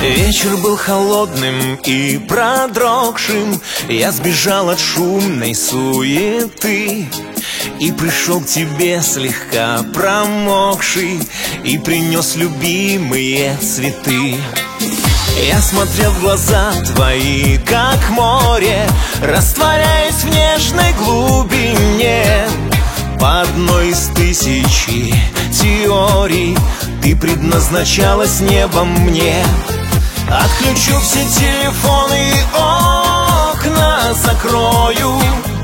Вечер был холодным и продрогшим. Я сбежал от шумной суеты и пришел к тебе слегка промокший, и принес любимые цветы. Я смотрел в глаза твои, как море, растворяясь в нежной глубине. По одной из тысячи теорий ты предназначалась небом мне. Отключу все телефоны и окна закрою,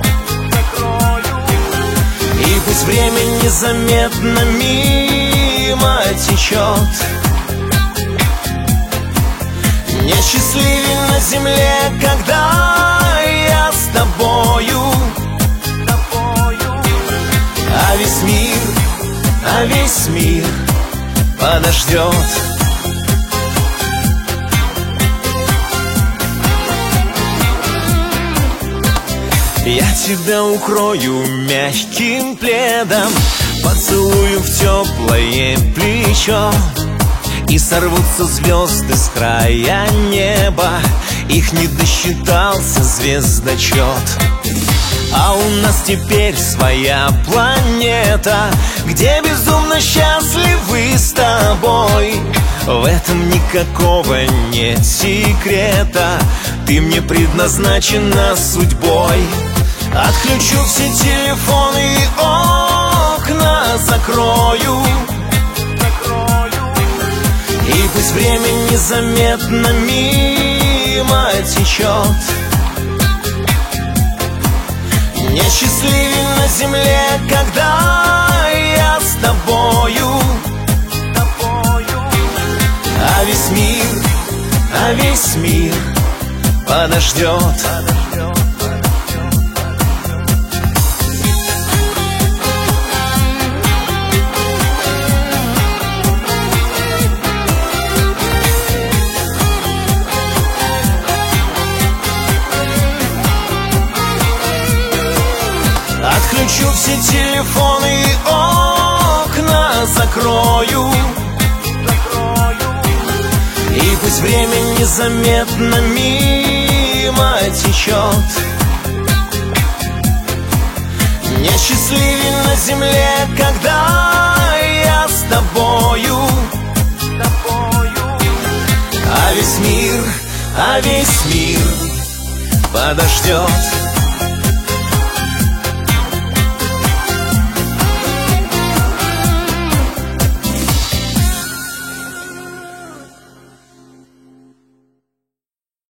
и пусть время незаметно мимо течет. Нет счастливей на земле, когда я с тобою. А весь мир подождет. Я тебя укрою мягким пледом, поцелую в теплое плечо, и сорвутся звезды с края неба, их не досчитался звездочет. А у нас теперь своя планета, где безумно счастливы с тобой. В этом никакого нет секрета, ты мне предназначена судьбой. Отключу все телефоны и окна закрою, и пусть время незаметно мимо течет. Нет счастливей на земле, когда я с тобою. А весь мир подождет. Отключу все телефоны и окна закрою, и пусть время незаметно мимо течет. Нет счастливей на земле, когда я с тобою. А весь мир подождет.